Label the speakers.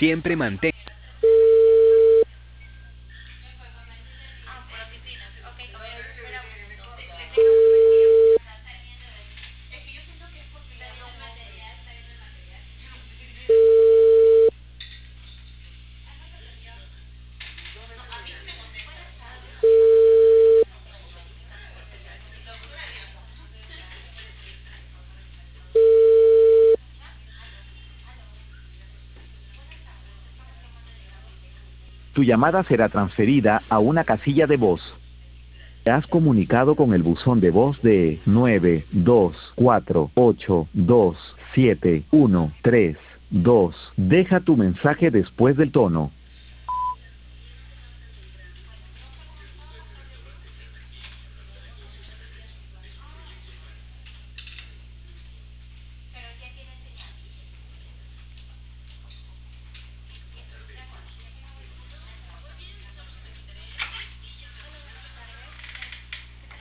Speaker 1: Siempre mantén.
Speaker 2: Tu llamada será transferida a una casilla de voz. Te has comunicado con el buzón de voz de 924827132. Deja tu mensaje después del tono.